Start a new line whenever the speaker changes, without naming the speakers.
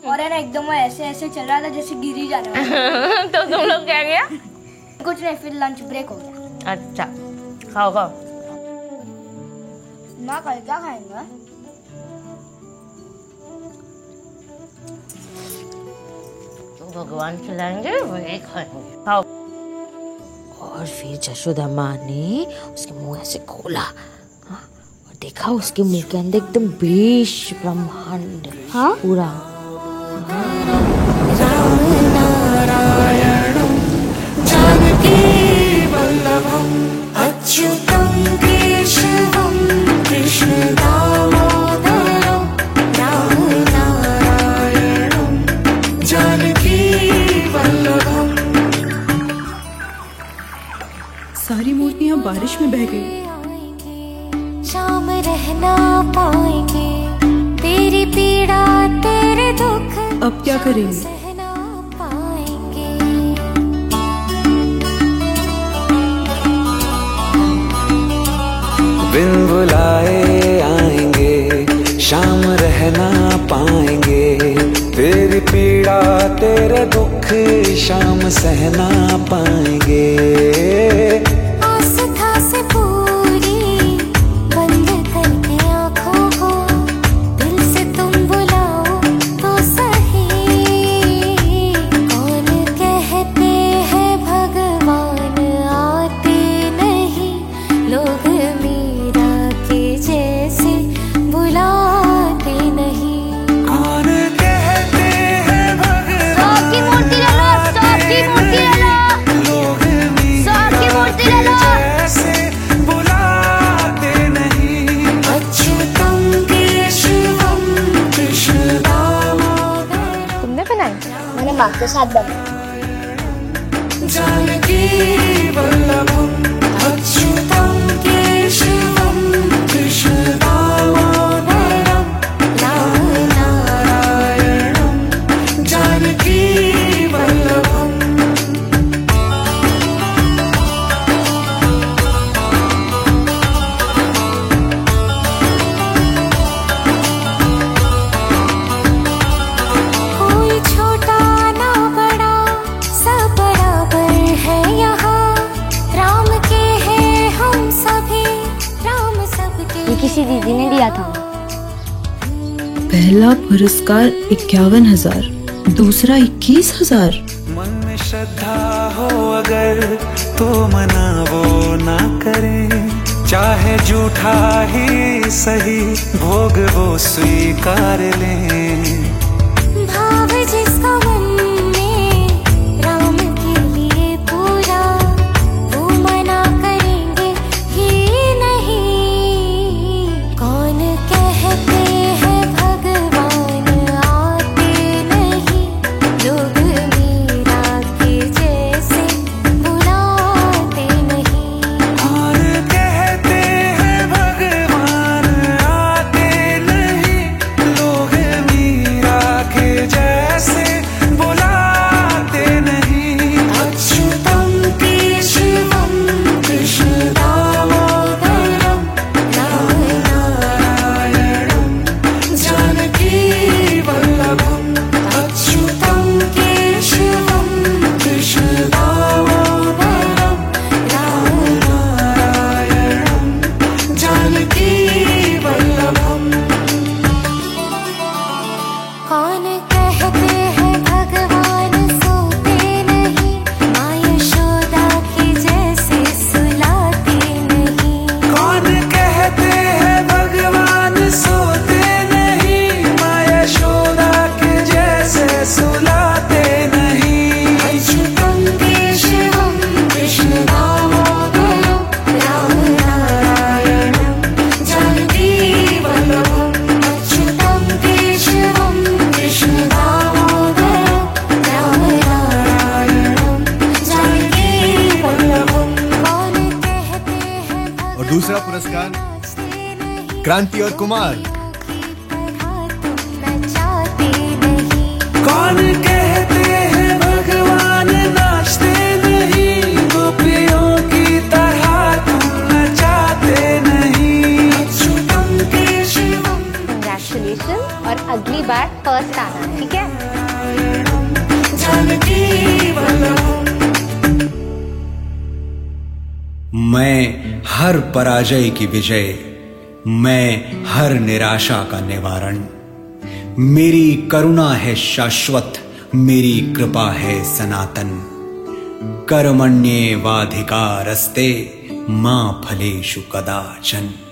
और है ना एकदम वो ऐसे ऐसे चल रहा था जैसे गिर ही जाने वाला।
तो तुम लोग क्या किया?
कुछ नहीं, फिर लंच ब्रेक हो गया।
अच्छा, खाओ खाओ।
माँ कल क्या खाएंगे?
भगवान खिलाएंगे वही खाएंगे, खाओ। और फिर जशोदा माँ ने उसके मुंह ऐसे खोला और देखा उसके मुंह के अंदर एकदम बीश ब्रह्मांड।
हाँ
पूरा।
सारी मूर्तियां बारिश में बह गई।
शाम रहना पाएंगे, तेरी पीड़ा तेरे दुख
अब क्या करेंगे?
सहना पाएंगे।
बिन बुलाए आएंगे, शाम रहना पाएंगे, तेरी पीड़ा तेरे दुख शाम सहना पाएंगे।
आस्था से पूरी बंद करके आँखों को, दिल से तुम बुलाओ तो सही। कौन कहते हैं भगवान आते नहीं, लोग मीरा के जैसे बुलाते नहीं।
कौन कहते हैं भगवान
की मूर्ति ले लो, स्टॉप की मूर्ति ले लो,
लोग
स्टॉप की मूर्ति ले लो।
जैसे बुलाते नहीं।
अच्युतम केशवम कृष्ण दामोदरम।
तुमने बनाई?
मैंने माँ के साथ बनाया।
जानकी वल्लभम
अच्युतम केशवम कृष्ण दामोदरम राम नारायणम
जानकी वल्लभम।
कोई छोटा ना बड़ा सब बराबर है यहाँ। राम के हैं हम सभी, राम सबके।
ये किसी दीदी ने दिया था।
पहला पुरस्कार 51,000, दूसरा 21,000।
मन में श्रद्धा हो अगर तो मना वो ना करें, चाहे झूठा ही सही भोग वो स्वीकार लें।
भाव जिसका मन में राम के लिए पूरा, वो मना करेंगे ही नहीं। कौन कहते हैं भगवान आते नहीं, लोग मीरा के जैसे बुलाते नहीं।
और कहते हैं भगवान आते नहीं, लोग मीरा के जैसे बुलाते नहीं।
अच्युतम केशवम कृष्ण दामोदरम राम नारायणम
जानकी वल्लभम
अच्युतम केशवम कृष्ण दामोदरम राम नारायणम
जानकी वल्लभम।
कौन कहते हैं भगवान सोते नहीं, माँ यशोदा के जैसे सुलाते नहीं।
कौन कहते हैं भगवान सोते नहीं, माँ यशोदा के जैसे सुलाते नहीं।
अच्युतम केशवम कृष्ण दामोदरम राम नारायणम जानकी वल्लभम। अच्युतम केशवम कृष्ण दामोदरम राम नारायणम जानकी वल्लभम। कौन कहते हैं
और दूसरा पुरस्कार क्रांति और कुमार।
नचाते नहीं।
कौन कहते हैं भगवान नाचते नहीं, गोपियों की तरह तुम नचाते नहीं।
अच्युतम केशवम
Congratulations.
और अगली बार फर्स्ट आना, ठीक है?
मैं हर पराजय की विजय, मैं हर निराशा का निवारण। मेरी करुणा है शाश्वत, मेरी कृपा है सनातन। कर्मण्येवाधिकारस्ते मा फलेषु कदाचन।